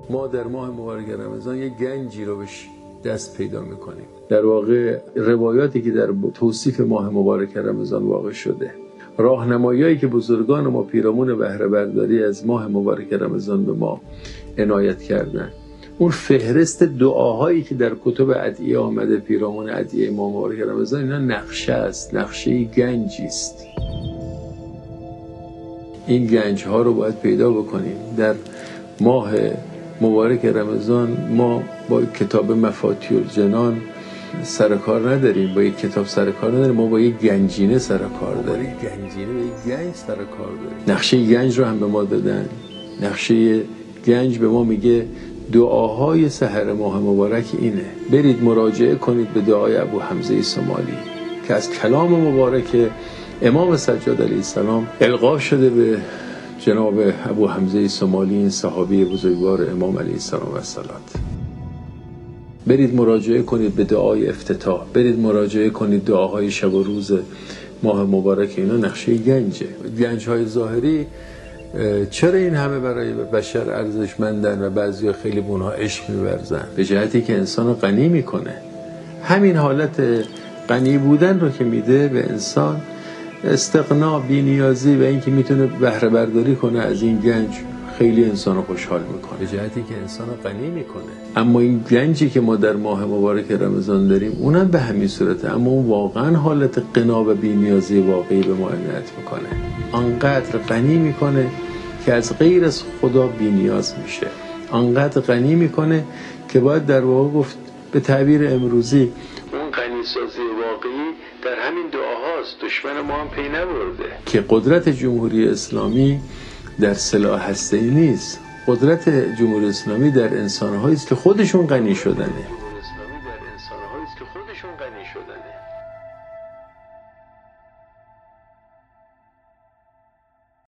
ما در ماه مبارک رمضان یک گنجی رو بهش دست پیدا میکنیم. در واقع روایاتی که در توصیف ماه مبارک رمضان واقع شده، راهنمایی‌هایی که بزرگان ما پیرامون بهره برداری از ماه مبارک رمضان به ما عنایت کردن، اون فهرست دعاهایی که در کتب ادعیه آمده پیرامون ادعیه ماه مبارک رمضان، اینا نقشه است، نقشه گنجی است. این گنج ها رو باید پیدا بکنیم. در ماه مبارک رمضان ما با کتاب مفاتیح الجنان سرکار نداریم، با یک کتاب سرکار نداریم، ما با یک گنجینه سرکار داریم. گنجینه با یک گنج سرکار داریم. نقشه گنج رو هم به ما دادن. نقشه گنج به ما میگه دعاهای سحر ماه مبارک اینه. برید مراجعه کنید به دعای ابو حمزه سومالی که از کلام مبارک امام سجاد علیه السلام القا شده به جناب ابو حمزه سومالی، این صحابی بزرگوار امام علیه السلام و الصلات. برید مراجعه کنید به دعای افتتاح، برید مراجعه کنید دعاهای شب و روز ماه مبارک. اینا نقشه گنجه. گنج‌های ظاهری چرا این همه برای بشر ارزشمندن و بعضیا خیلی به اونها عشق می‌ورزن؟ به جهتی که انسانو غنی میکنه. همین حالت غنی بودن رو که میده به انسان، استغنا، بی‌نیازی و اینکه میتونه بهره برداری کنه از این گنج، خیلی انسانو خوشحال میکنه، به جهتی که انسانو غنی میکنه. اما این گنجی که ما در ماه مبارک رمضان داریم اونم به همین صورته، اما اون واقعا حالت غنا و بی‌نیازی واقعی به ما عنایت میکنه. آنقدر غنی میکنه که از غیر از خدا بی‌نیاز میشه، آنقدر غنی میکنه که باید در واقع گفت به تعبیر امروزی اون غنی سازی واقعی در همین دعاهاست. دشمن ما هم پی نبرده که قدرت جمهوری اسلامی در سلاح هسته‌ای نیست. قدرت جمهوری اسلامی در انسان‌هایی است که خودشون غنی شدنه.